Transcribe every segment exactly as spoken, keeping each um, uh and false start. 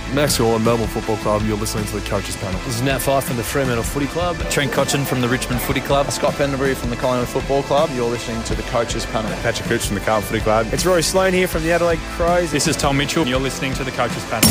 Max Gorlin, Melbourne Football Club. You're listening to the Coaches Panel. This is Nat Fyfe from the Fremantle Footy Club. Trent Cotchin from the Richmond Footy Club. Scott Pendlebury from the Collingwood Football Club. You're listening to the Coaches Panel. Patrick Cooch from the Carlton Footy Club. It's Roy Sloane here from the Adelaide Crows. This is Tom Mitchell. You're listening to the Coaches Panel.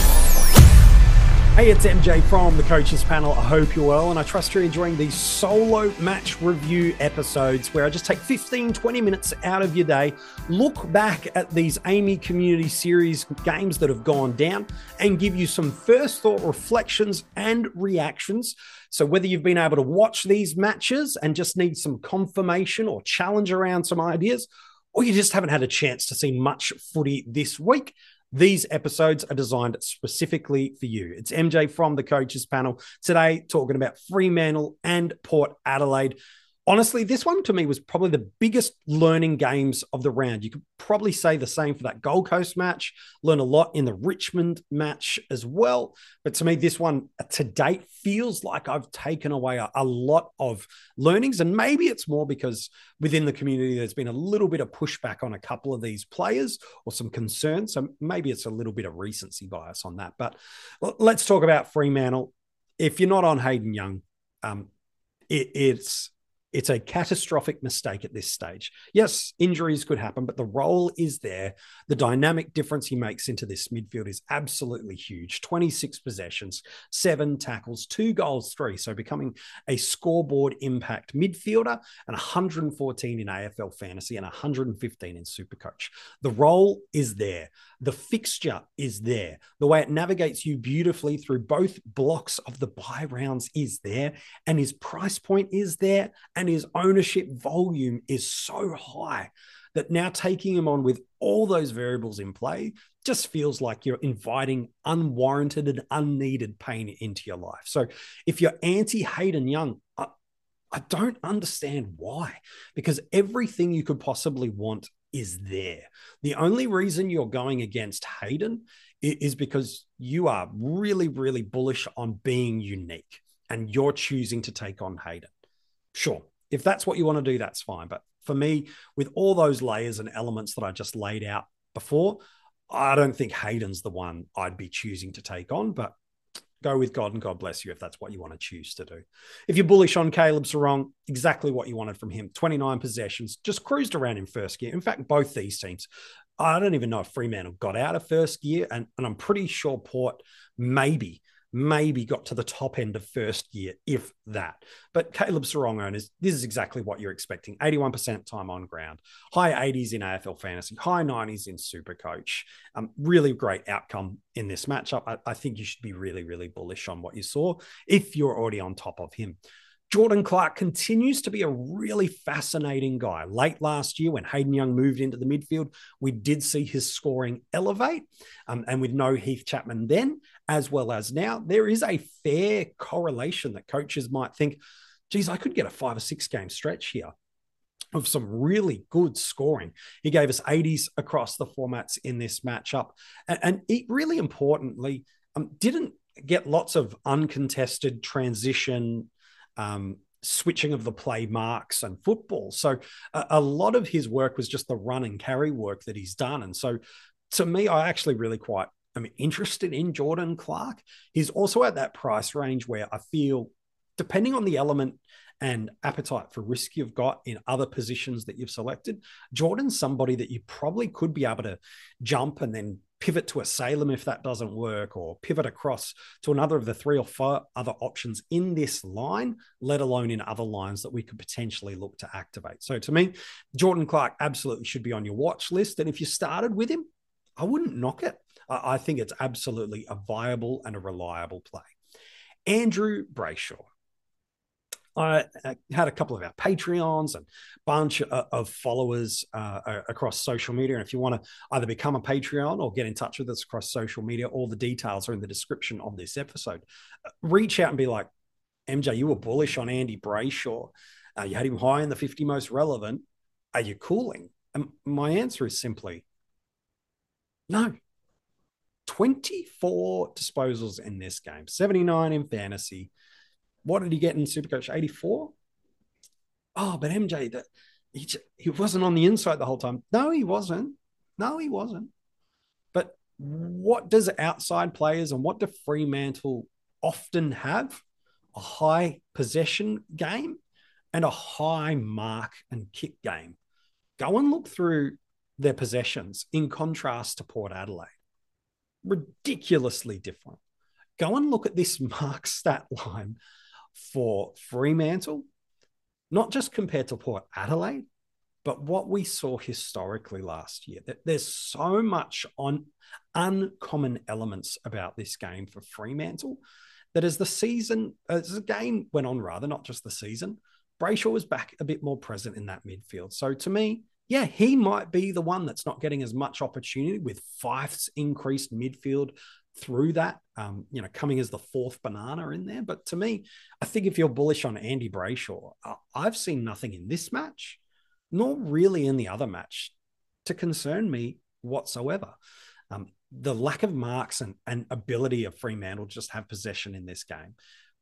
Hey, it's M J from the Coaches Panel. I hope you're well, and I trust you're enjoying these solo match review episodes where I just take fifteen, twenty minutes out of your day, look back at these A A M I Community Series games that have gone down, and give you some first thought reflections and reactions. So whether you've been able to watch these matches and just need some confirmation or challenge around some ideas, or you just haven't had a chance to see much footy this week, these episodes are designed specifically for you. It's M J from the Coaches Panel. Today, talking about Fremantle and Port Adelaide. Honestly, this one to me was probably the biggest learning games of the round. You could probably say the same for that Gold Coast match. Learned a lot in the Richmond match as well. But to me, this one to date feels like I've taken away a, a lot of learnings. And maybe it's more because within the community, there's been a little bit of pushback on a couple of these players or some concerns. So maybe it's a little bit of recency bias on that. But let's talk about Fremantle. If you're not on Hayden Young, um, it, it's... It's a catastrophic mistake at this stage. Yes, injuries could happen, but the role is there. The dynamic difference he makes into this midfield is absolutely huge. twenty-six possessions, seven tackles, two goals, three. So becoming a scoreboard impact midfielder, and one hundred fourteen in A F L fantasy and one hundred fifteen in Supercoach. The role is there. The fixture is there. The way it navigates you beautifully through both blocks of the bye rounds is there. And his price point is there. And his ownership volume is so high that now taking him on with all those variables in play just feels like you're inviting unwarranted and unneeded pain into your life. So if you're anti-Hayden Young, I, I don't understand why, because everything you could possibly want is there. The only reason you're going against Hayden is because you are really, really bullish on being unique and you're choosing to take on Hayden. Sure, if that's what you want to do, that's fine. But for me, with all those layers and elements that I just laid out before, I don't think Hayden's the one I'd be choosing to take on, but go with God and God bless you if that's what you want to choose to do. If you're bullish on Caleb Serong, exactly what you wanted from him. twenty-nine possessions, just cruised around in first gear. In fact, both these teams, I don't even know if Fremantle got out of first gear, and, and I'm pretty sure Port maybe maybe got to the top end of first gear, if that. But Caleb Serong owners, this is exactly what you're expecting. eighty-one percent time on ground, high eighties in A F L fantasy, high nineties in Supercoach. Um, really great outcome in this matchup. I, I think you should be really, really bullish on what you saw if you're already on top of him. Jordan Clark continues to be a really fascinating guy. Late last year, when Hayden Young moved into the midfield, we did see his scoring elevate. Um, and with no Heath Chapman then, as well as now, there is a fair correlation that coaches might think, geez, I could get a five or six game stretch here of some really good scoring. He gave us eighties across the formats in this matchup. And, and it really importantly, um, didn't get lots of uncontested transition Um, switching of the play marks and football. So a, a lot of his work was just the run and carry work that he's done. And so to me, I actually really quite am interested in Jordan Clark. He's also at that price range where I feel, depending on the element and appetite for risk you've got in other positions that you've selected, Jordan's somebody that you probably could be able to jump and then pivot to a Salem if that doesn't work, or pivot across to another of the three or four other options in this line, let alone in other lines that we could potentially look to activate. So to me, Jordan Clark absolutely should be on your watch list. And if you started with him, I wouldn't knock it. I think it's absolutely a viable and a reliable play. Andrew Brayshaw. I had a couple of our Patreons and bunch of followers uh, across social media. And if you want to either become a Patreon or get in touch with us across social media, all the details are in the description of this episode. Reach out and be like, M J, you were bullish on Andy Brayshaw. Uh, you had him high in the fifty most relevant. Are you cooling? And my answer is simply no. twenty-four disposals in this game, seventy-nine in fantasy. What did he get in Supercoach? eighty-four? Oh, but M J, that he, he wasn't on the inside the whole time. No, he wasn't. No, he wasn't. But what does outside players and what do Fremantle often have? A high possession game and a high mark and kick game. Go and look through their possessions in contrast to Port Adelaide. Ridiculously different. Go and look at this mark stat line for Fremantle, not just compared to Port Adelaide, but what we saw historically last year. That there's so much on uncommon elements about this game for Fremantle that as the season, as the game went on, rather, not just the season, Brayshaw was back a bit more present in that midfield. So to me, yeah, he might be the one that's not getting as much opportunity with Fyfe's increased midfield through that, um, you know, coming as the fourth banana in there. But to me, I think if you're bullish on Andy Brayshaw, I've seen nothing in this match, nor really in the other match, to concern me whatsoever. Um, the lack of marks and, and ability of Fremantle to just have possession in this game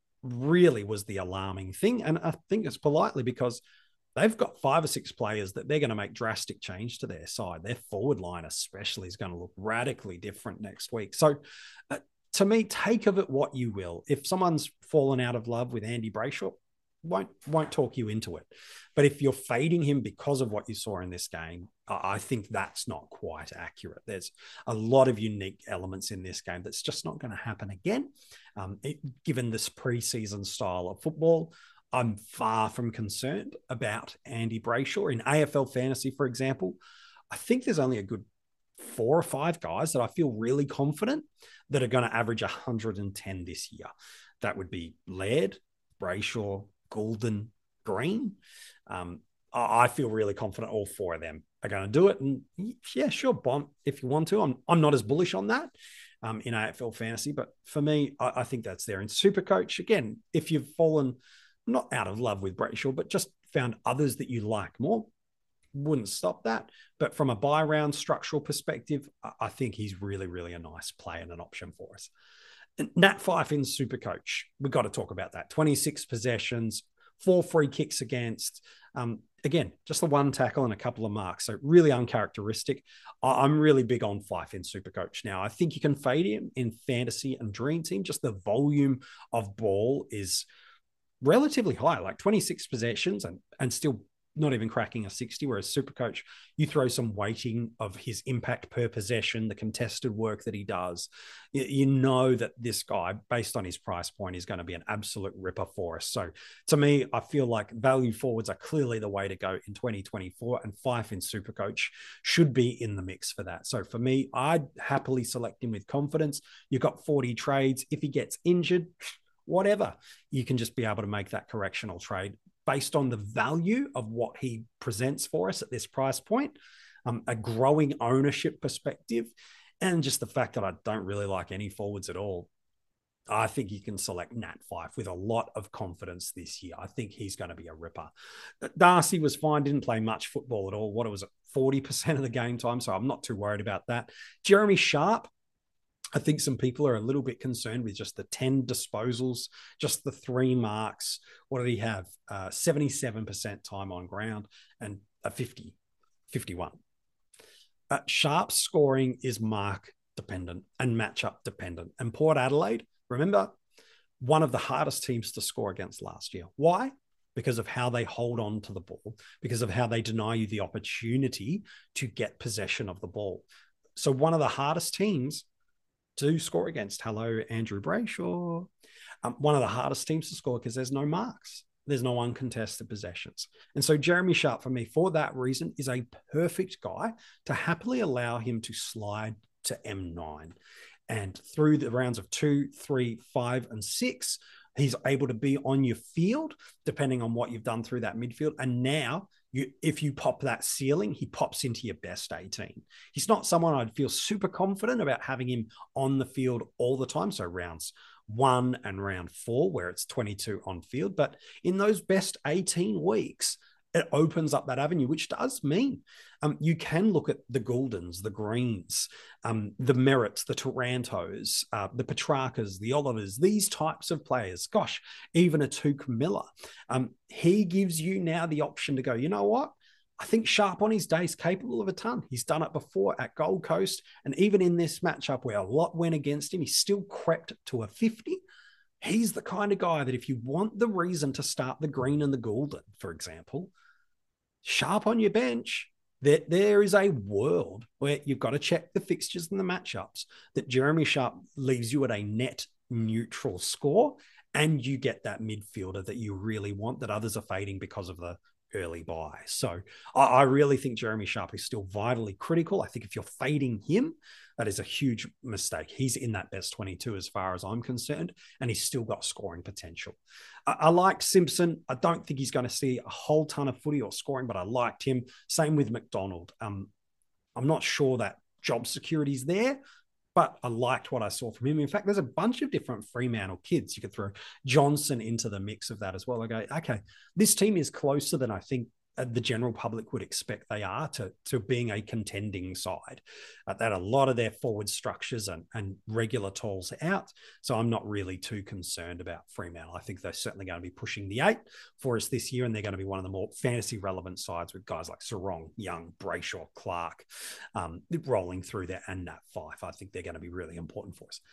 really was the alarming thing. And I think it's politely because they've got five or six players that they're going to make drastic change to their side. Their forward line especially is going to look radically different next week. So uh, to me, take of it what you will. If someone's fallen out of love with Andy Brayshaw, won't won't talk you into it. But if you're fading him because of what you saw in this game, I think that's not quite accurate. There's a lot of unique elements in this game that's just not going to happen again. Um, it, given this preseason style of football, I'm far from concerned about Andy Brayshaw. In A F L Fantasy, for example, I think there's only a good four or five guys that I feel really confident that are going to average one hundred ten this year. That would be Laird, Brayshaw, Goulden, Green. Um, I feel really confident all four of them are going to do it. And yeah, sure, bomb if you want to. I'm I'm not as bullish on that um, in A F L Fantasy, but for me, I, I think that's there. In Supercoach, again, if you've fallen not out of love with Brayshaw, but just found others that you like more, wouldn't stop that. But from a buy round structural perspective, I, I think he's really, really a nice play and an option for us. Nat Fyfe in Supercoach, we've got to talk about that. twenty-six possessions, four free kicks against. Um, again, just the one tackle and a couple of marks. So really uncharacteristic. I'm really big on Fyfe in Supercoach now. I think you can fade him in Fantasy and Dream Team. Just the volume of ball is relatively high, like twenty-six possessions and, and still not even cracking a sixty, whereas Supercoach, you throw some weighting of his impact per possession, the contested work that he does. You, you know that this guy, based on his price point, is going to be an absolute ripper for us. So to me, I feel like value forwards are clearly the way to go in twenty twenty-four, and Fyfe in Supercoach should be in the mix for that. So for me, I'd happily select him with confidence. You've got forty trades. If he gets injured, whatever, you can just be able to make that correctional trade based on the value of what he presents for us at this price point, um, a growing ownership perspective, and just the fact that I don't really like any forwards at all. I think you can select Nat Fyfe with a lot of confidence this year. I think he's going to be a ripper. Darcy was fine, didn't play much football at all. What it was, forty percent of the game time, so I'm not too worried about that. Jeremy Sharp, I think some people are a little bit concerned with just the ten disposals, just the three marks. What did he have? Uh, seventy-seven percent time on ground and a fifty, fifty-one. Uh, Sharp's scoring is mark dependent and matchup dependent. And Port Adelaide, remember, one of the hardest teams to score against last year. Why? Because of how they hold on to the ball, because of how they deny you the opportunity to get possession of the ball. So one of the hardest teams to score against. Hello, Andrew Brayshaw. Um, one of the hardest teams to score because there's no marks. There's no uncontested possessions. And so Jeremy Sharp, for me, for that reason, is a perfect guy to happily allow him to slide to M nine. And through the rounds of two, three, five, and six, he's able to be on your field, depending on what you've done through that midfield. And now, you, if you pop that ceiling, he pops into your best eighteen. He's not someone I'd feel super confident about having him on the field all the time. So rounds one and round four, where it's twenty-two on field. But in those best eighteen weeks, it opens up that avenue, which does mean um, you can look at the Gouldens, the Greens, um, the Merritts, the Tarantos, uh, the Petrarcas, the Olivers, these types of players. Gosh, even a Tuke Miller. Um, he gives you now the option to go, you know what? I think Sharp on his day is capable of a ton. He's done it before at Gold Coast. And even in this matchup where a lot went against him, he still crept to a fifty. He's the kind of guy that if you want the reason to start the Green and the Goulden, for example, Sharp on your bench, that there is a world where you've got to check the fixtures and the matchups, that Jeremy Sharp leaves you at a net neutral score, and you get that midfielder that you really want, that others are fading because of the early buy. So I, I really think Jeremy Sharp is still vitally critical. I think if you're fading him, that is a huge mistake. He's in that best twenty-two as far as I'm concerned, and he's still got scoring potential. I, I like Simpson. I don't think he's going to see a whole ton of footy or scoring, but I liked him. Same with McDonald. Um, I'm not sure that job security is there, but I liked what I saw from him. In fact, there's a bunch of different Fremantle kids. You could throw Johnson into the mix of that as well. I go, okay, this team is closer than I think the general public would expect they are to, to being a contending side. Uh, that a lot of their forward structures and, and regular tolls out. So I'm not really too concerned about Fremantle. I think they're certainly going to be pushing the eight for us this year, and they're going to be one of the more fantasy relevant sides with guys like Sarong, Young, Brayshaw, Clark um, rolling through there, and Nat Fife. I think they're going to be really important for us.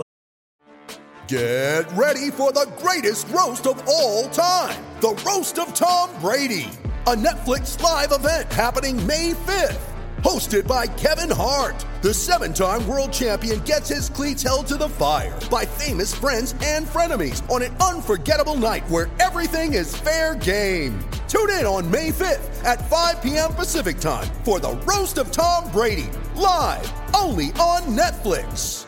Get ready for the greatest roast of all time, the Roast of Tom Brady, a Netflix live event happening May fifth. Hosted by Kevin Hart, the seven-time world champion gets his cleats held to the fire by famous friends and frenemies on an unforgettable night where everything is fair game. Tune in on May fifth at five p.m. Pacific time for the Roast of Tom Brady, live only on Netflix.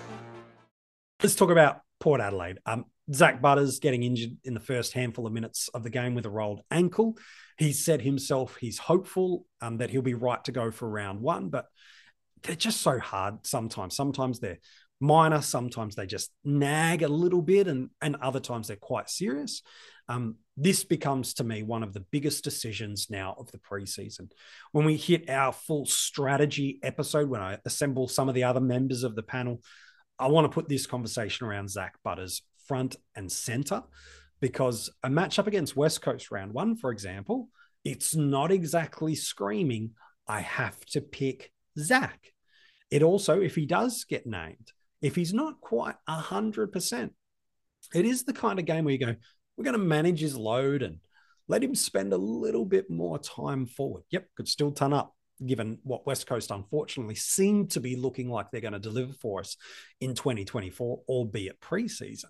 Let's talk about Port Adelaide. Um, Zach Butters getting injured in the first handful of minutes of the game with a rolled ankle. He said himself he's hopeful um, that he'll be right to go for round one, but they're just so hard sometimes. Sometimes they're minor, sometimes they just nag a little bit, and, and other times they're quite serious. Um, this becomes, to me, one of the biggest decisions now of the preseason. When we hit our full strategy episode, when I assemble some of the other members of the panel, I want to put this conversation around Zach Butters front and center, because a matchup against West Coast round one, for example, it's not exactly screaming, I have to pick Zach. It also, if he does get named, if he's not quite one hundred percent, it is the kind of game where you go, we're going to manage his load and let him spend a little bit more time forward. Yep, could still turn up, given what West Coast unfortunately seem to be looking like they're going to deliver for us in twenty twenty-four, albeit preseason.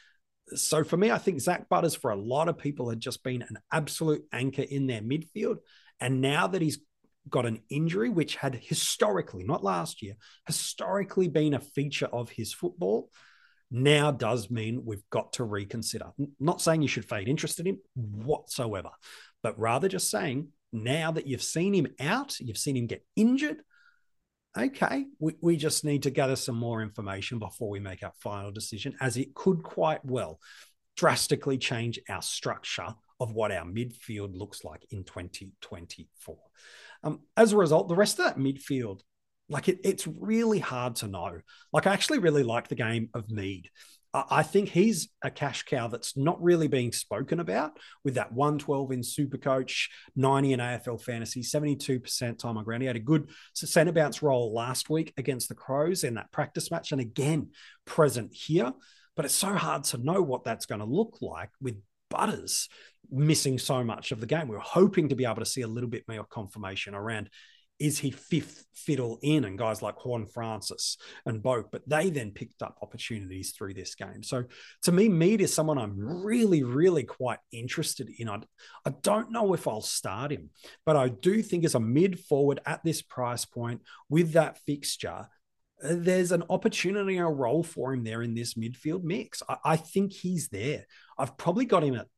So for me, I think Zach Butters, for a lot of people, had just been an absolute anchor in their midfield. And now that he's got an injury, which had historically, not last year, historically been a feature of his football, now does mean we've got to reconsider. Not saying you should fade interest in him whatsoever, but rather just saying, now that you've seen him out, you've seen him get injured, okay, we, we just need to gather some more information before we make our final decision, as it could quite well drastically change our structure of what our midfield looks like in twenty twenty-four. Um, as a result, the rest of that midfield, like it, it's really hard to know. Like I actually really like the game of Mead. I think he's a cash cow that's not really being spoken about, with that one twelve in Supercoach, ninety in A F L Fantasy, seventy-two percent time on ground. He had a good centre bounce role last week against the Crows in that practice match, and again, present here. But it's so hard to know what that's going to look like with Butters missing so much of the game. We were hoping to be able to see a little bit more confirmation around, is he fifth fiddle in, and guys like Horne-Francis and Boak, but they then picked up opportunities through this game. So to me, Mead is someone I'm really, really quite interested in. I, I don't know if I'll start him, but I do think as a mid forward at this price point with that fixture, there's an opportunity, a role for him there in this midfield mix. I, I think he's there. I've probably got him at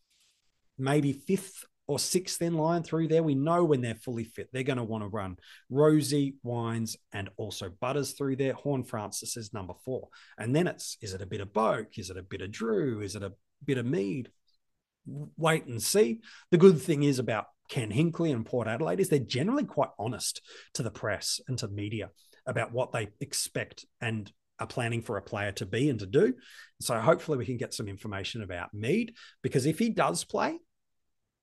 maybe fifth or sixth in line through there. We know when they're fully fit, they're going to want to run Rosie, Wines, and also Butters through there. Horne-Francis is number four. And then it's, is it a bit of Boak? Is it a bit of Drew? Is it a bit of Mead? Wait and see. The good thing is about Ken Hinkley and Port Adelaide is they're generally quite honest to the press and to media about what they expect and are planning for a player to be and to do. So hopefully we can get some information about Mead, because if he does play,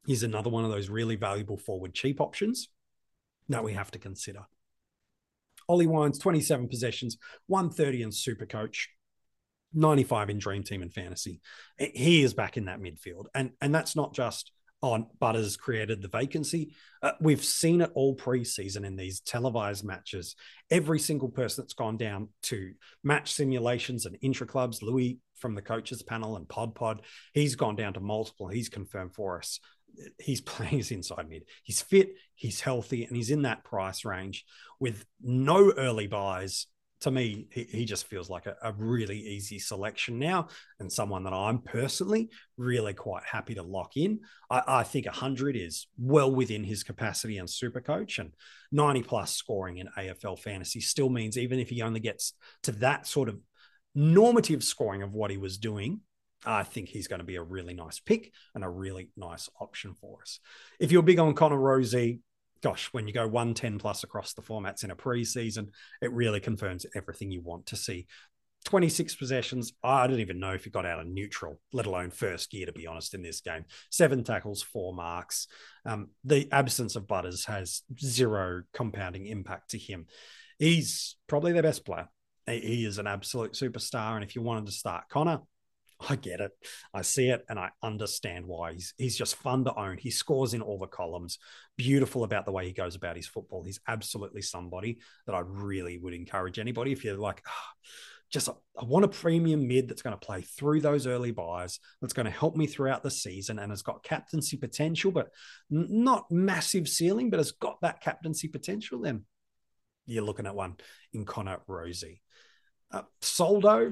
He's another one of those really valuable forward cheap options that we have to consider. Ollie Wines, twenty-seven possessions, one thirty in Supercoach, ninety-five in Dream Team and Fantasy. He is back in that midfield. And, and that's not just on Butters created the vacancy. Uh, we've seen it all preseason in these televised matches. Every single person that's gone down to match simulations and intra-clubs, Louis from the coaches panel and Pod Pod, he's gone down to multiple. He's confirmed for us. He's playing his inside mid. He's fit, he's healthy, and he's in that price range with no early buys. To me, he, he just feels like a, a really easy selection now, and someone that I'm personally really quite happy to lock in. I, I think one hundred is well within his capacity on Supercoach, and ninety plus scoring in A F L fantasy still means even if he only gets to that sort of normative scoring of what he was doing, I think he's going to be a really nice pick and a really nice option for us. If you're big on Connor Rozee, gosh, when you go one ten plus across the formats in a preseason, it really confirms everything you want to see. twenty-six possessions. I don't even know if he got out of neutral, let alone first gear, to be honest, in this game. Seven tackles, four marks. Um, the absence of Butters has zero compounding impact to him. He's probably their best player. He is an absolute superstar. And if you wanted to start Connor, I get it. I see it, and I understand why. He's, he's just fun to own. He scores in all the columns. Beautiful about the way he goes about his football. He's absolutely somebody that I really would encourage anybody. If you're like, oh, just I want a premium mid that's going to play through those early buys, that's going to help me throughout the season, and has got captaincy potential, but not massive ceiling, but has got that captaincy potential, then you're looking at one in Connor Rozee. Uh, Soldo,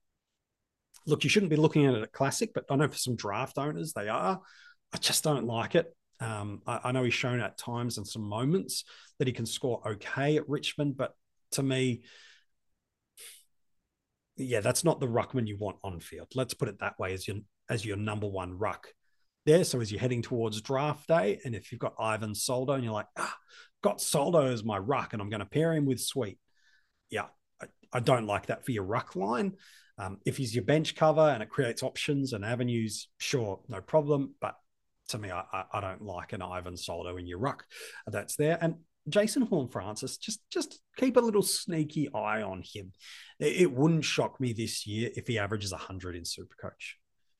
look, you shouldn't be looking at it at Classic, but I know for some draft owners, they are. I just don't like it. Um, I, I know he's shown at times and some moments that he can score okay at Richmond, but to me, yeah, that's not the ruckman you want on field. Let's put it that way, as your, as your number one ruck there. So as you're heading towards draft day, and if you've got Ivan Soldo and you're like, ah, got Soldo as my ruck and I'm going to pair him with Sweet. Yeah, I, I don't like that for your ruck line. Um, if he's your bench cover and it creates options and avenues, sure, no problem. But to me, I, I, I don't like an Ivan Soldo in your ruck that's there. And Jason Horne-Francis, just, just keep a little sneaky eye on him. It, it wouldn't shock me this year if he averages one hundred in Supercoach.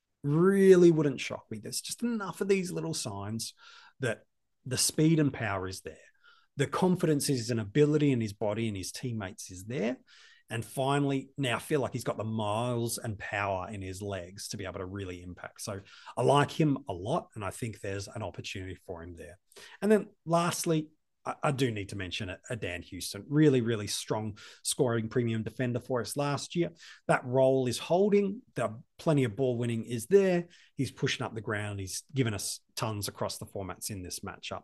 Really wouldn't shock me. There's just enough of these little signs that the speed and power is there. The confidence is an ability in his body and his teammates is there. And finally, now I feel like he's got the miles and power in his legs to be able to really impact. So I like him a lot, and I think there's an opportunity for him there. And then lastly, I, I do need to mention a, a Dan Houston. Really, really strong scoring premium defender for us last year. That role is holding. The plenty of ball winning is there. He's pushing up the ground. He's given us tons across the formats in this matchup.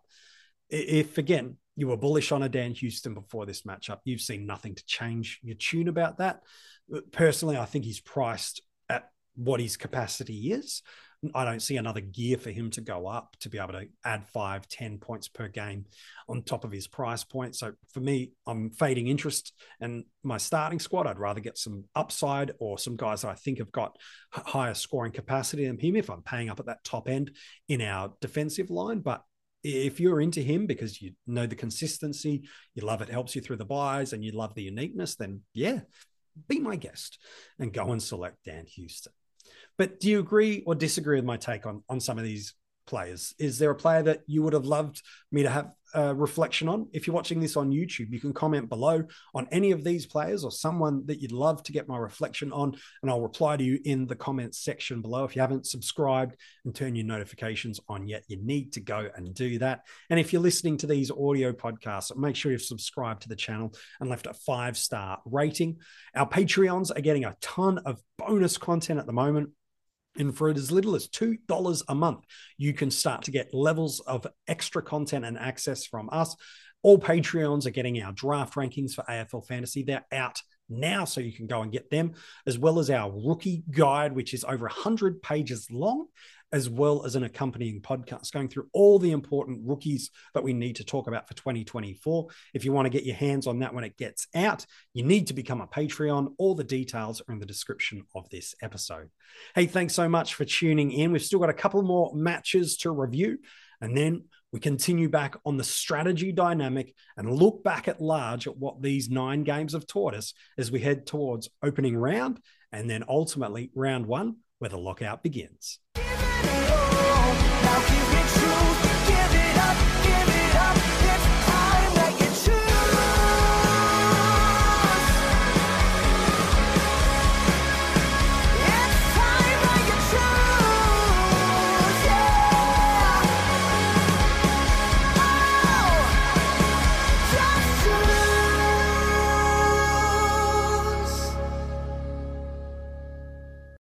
If, again, you were bullish on a Dan Houston before this matchup, you've seen nothing to change your tune about that. Personally, I think he's priced at what his capacity is. I don't see another gear for him to go up to be able to add five, ten points per game on top of his price point. So for me, I'm fading interest in my starting squad. I'd rather get some upside or some guys that I think have got higher scoring capacity than him if I'm paying up at that top end in our defensive line. But if you're into him because you know the consistency, you love it, helps you through the buys, and you love the uniqueness, then yeah, be my guest and go and select Dan Houston. But do you agree or disagree with my take on, on some of these players? Is there a player that you would have loved me to have a reflection on? If you're watching this on YouTube, you can comment below on any of these players or someone that you'd love to get my reflection on, and I'll reply to you in the comments section below. If you haven't subscribed and turned your notifications on yet, you need to go and do that. And if you're listening to these audio podcasts, make sure you've subscribed to the channel and left a five-star rating. Our Patreons are getting a ton of bonus content at the moment. And for as little as two dollars a month, you can start to get levels of extra content and access from us. All Patreons are getting our draft rankings for A F L Fantasy. They're out now so you can go and get them, as well as our rookie guide, which is over one hundred pages long, as well as an accompanying podcast going through all the important rookies that we need to talk about for twenty twenty-four. If you want to get your hands on that when it gets out, you need to become a Patreon. All the details are in the description of this episode. Hey, thanks so much for tuning in. We've still got a couple more matches to review, and then we continue back on the strategy dynamic and look back at large at what these nine games have taught us as we head towards opening round and then ultimately round one, where the lockout begins. Now